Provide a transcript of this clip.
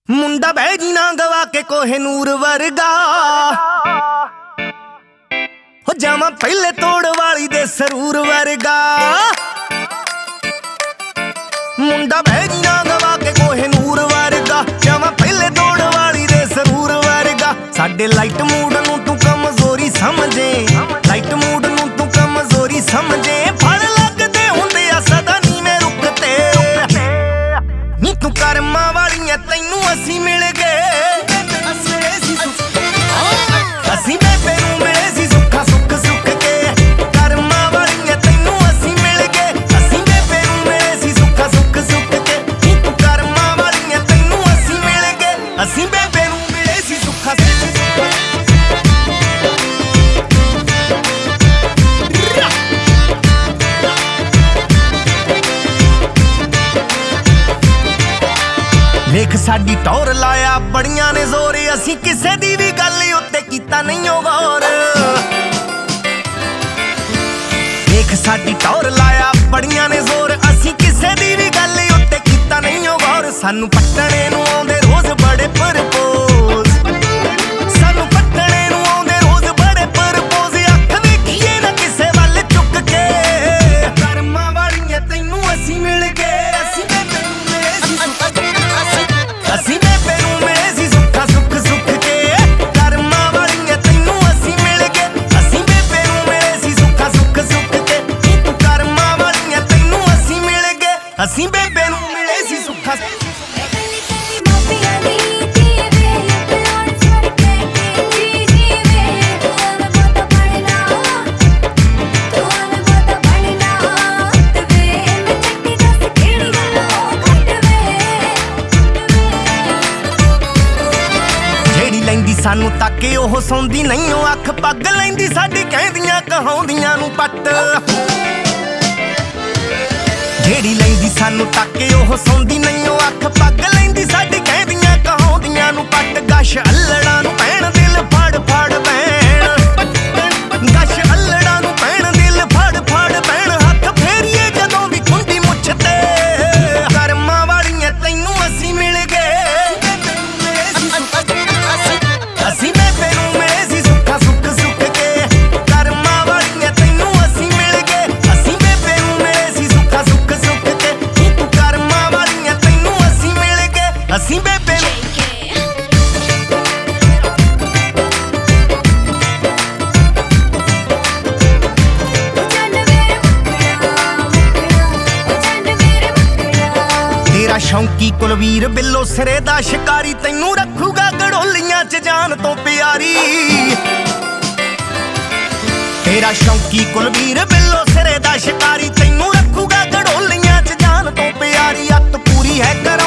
ਮੁੰਡਾ ਬਹਿ ਜੀ ਨਾ ਗਵਾ ਕੇ ਕੋਹੇ ਨੂਰ ਵਰਗਾ ਹੋ ਜਾਵਾਂ ਪਹਿਲੇ ਤੋੜ ਵਾਲੀ ਦੇ ਸਰੂਰ ਵਰਗਾ। ਮੁੰਡਾ ਬਹਿ ਜੀ ਨਾ ਗਵਾ ਕੇ ਕੋਹੇ ਨੂਰ ਵਰਗਾ ਜਾਵਾਂ ਪਹਿਲੇ ਤੋੜ ਵਾਲੀ ਦੇ ਸਰੂਰ ਵਰਗਾ। ਸਾਡੇ ਲਾਈਟ ਮੂਡ ਨੂੰ ਤੂੰ ਕਮਜ਼ੋਰੀ ਸਮਝੇ, ਲਾਈਟ ਮੂਡ ਨੂੰ ਤੂੰ ਕਮਜ਼ੋਰੀ ਸਮਝੇ। ਫੜ ਲੱਗਦੇ ਹੁੰਦੇ ਆ ਸਦਾ ਨੀਵੇਂ ਰੁੱਖ ਤੇ ਨੀ ਤੂੰ ਕਰਮਾਂ ਵਾਲੀਆਂ ਤੈਨੂੰ ਅਸੀਂ ਮਿਲ ਗਏ। ਅਸੀਂ ਬੇਬੇ ਨੂੰ ਮਿਲੇ ਸੀ ਸੁੱਖਾ ਸੁੱਖ ਸੁੱਖ ਕੇ ਕਰਮਾਂ ਵਾਲੀਆਂ ਤੈਨੂੰ ਅਸੀਂ ਮਿਲ ਗਏ। ਅਸੀਂ ਬੇਬੇ ਨੂੰ ਮਿਲੇ ਸੀ ਸੁੱਖਾ ਸੁੱਖ ਸੁੱਖ ਕੇ ਨੀ ਤੂੰ ਕਰਮਾਂ ਵਾਲੀਆਂ ਤੈਨੂੰ ਅਸੀਂ ਮਿਲ ਗਏ। ਅਸੀਂ ਬੇਬੇ ਨੂੰ ਮਿਲੇ ਸੀ ਸੁੱਖਾ ਸੁੱਖ ਵੇਖ ਸਾਡੀ ਟੌਰ ਲਾਇਆ ਬੜੀਆਂ ਨੇ ਜ਼ੋਰ। ਅਸੀਂ ਕਿਸੇ ਦੀ ਵੀ ਗੱਲ ਉੱਤੇ ਕੀਤਾ ਨਹੀਂ ਓ ਗੌਰ। ਵੇਖ ਸਾਡੀ ਟੌਰ ਲਾਇਆ ਬੜੀਆਂ ਨੇ ਜ਼ੋਰ। ਅਸੀਂ ਕਿਸੇ ਦੀ ਵੀ ਗੱਲ ਉੱਤੇ ਕੀਤਾ ਨਹੀਂ ਓ ਗੌਰ। ਸਾਨੂੰ ਪੱਟਣੇ ਨੂੰ ਆਉਂਦੇ ਰੋਜ਼ ਬੜੇ ਪਰਪੋਜ਼, ਸਾਨੂੰ ਪੱਟਣੇ ਨੂੰ ਆਉਂਦੇ ਰੋਜ਼ ਬੜੇ ਪਰਪੋਜ਼। ਅੱਖ ਵੇਖੀਏ ਨਾ ਕਿਸੇ ਵੱਲ ਚੁੱਕ ਕੇ ਕਰਮਾਂ ਵਾਲੀਆਂ ਤੈਨੂੰ ਅਸੀਂ ਮਿਲ ਗਏ। ਅਸੀਂ ਬੇਬੇ ਨੂੰ ਮਿਲੇ ਸੀ ਅਸੀਂ ਬੇਬੇ ਨੂੰ ਮਿਲੇ ਸੀ ਸੁੱਖਾ ਸੁੱਖ ਸੁੱਖ ਕੇ ਕਰਮਾਂ ਵਾਲੀਆਂ ਤੈਨੂੰ ਅਸੀਂ ਮਿਲ ਗਏ। ਅਸੀਂ ਬੇਬੇ ਨੂੰ ਮਿਲੇ ਸੀ ਸੁੱਖਾ ਸੁੱਖ ਸੁੱਖ ਕੇ ਨੀ ਤੂੰ ਕਰਮਾਂ ਵਾਲੀਆਂ ਤੈਨੂੰ ਅਸੀਂ ਮਿਲ ਗਏ। ਅਸੀਂ ਬੇਬੇ ਨੂੰ ਮਿਲੇ ਸੀ ਸੁੱਖਾ ਸਾਨੂੰ ਤਾਕੇ ਉਹ ਸੌਂਦੀ ਨਹੀਂ ਉਹ ਅੱਖ ਪੱਗ ਲੈਂਦੀ ਸਾਡੀ ਕਹਿੰਦੀਆਂ ਕਹਾਉਂਦੀਆਂ ਨੂੰ ਪੱਟ। ਜਿਹੜੀ ਲੈਂਦੀ ਸਾਨੂੰ ਤਾਕੇ ਉਹ ਸੌਂਦੀ ਨਹੀਂ ਉਹ ਅੱਖ ਪੱਗ ਲੈਂਦੀ ਸਾਡੀ ਕਹਿੰਦੀਆਂ ਕਹਾਉਂਦੀਆਂ ਨੂੰ ਪੱਟ। ਗਸ਼ ਅੱਲੜਾਂ ਨੂੰ ਪੈਣ ਦਿਲ ਫੜ ਫੜ ਪੈਣ, ਗਸ਼ ਅੱਲੜਾਂ ਨੂੰ ਪੈਣ ਦਿਲ ਫੜ ਫੜ ਪੈਣ। ਹੱਥ ਫੇਰੀਏ ਜਦੋਂ ਵੀ ਖੁੰਡੀ ਮੁੱਛ ਤੇ ਕਰਮਾਂ ਵਾਲੀਆਂ ਤੈਨੂੰ ਅਸੀਂ ਮਿਲ ਗਏ। ਅਸੀਂ ਬੇਬੇ ਨੂੰ ਮਿਲੇ ਸੀ ਸੁੱਖਾ ਸੁੱਖ ਸੁੱਖ ਕੇ ਕਰਮਾਂ ਵਾਲੀਆਂ ਤੈਨੂੰ ਅਸੀਂ ਮਿਲ ਗਏ। ਅਸੀਂ ਬੇਬੇ ਨੂੰ ਮਿਲੇ ਸੀ ਸੁੱਖਾ ਸੁੱਖ ਸੁੱਖ ਕੇ ਨੀ ਤੂੰ ਕਰਮਾਂ ਵਾਲੀਆਂ ਤੈਨੂੰ ਅਸੀਂ ਮਿਲ ਗਏ। ਅਸੀਂ ਬੇਬੇ ਨੂੰ ਤੇਰਾ ਸ਼ੌਂਕੀ ਕੁਲਵੀਰ ਬਿੱਲੋ ਸਿਰੇ ਦਾ ਸ਼ਿਕਾਰੀ ਤੈਨੂੰ ਰੱਖੂਗਾ ਗੜੋਲੀਆਂ ਚ ਜਾਨ ਤੋਂ ਪਿਆਰੀ। ਤੇਰਾ ਸ਼ੌਂਕੀ ਕੁਲਵੀਰ ਬਿੱਲੋ ਸਿਰੇ ਦਾ ਸ਼ਿਕਾਰੀ ਤੈਨੂੰ ਰੱਖੂਗਾ ਗੜੋਲੀਆਂ ਚ ਜਾਨ ਤੋਂ ਪਿਆਰੀ। ਅੱਤ ਪੂਰੀ ਹੈ ਕਰ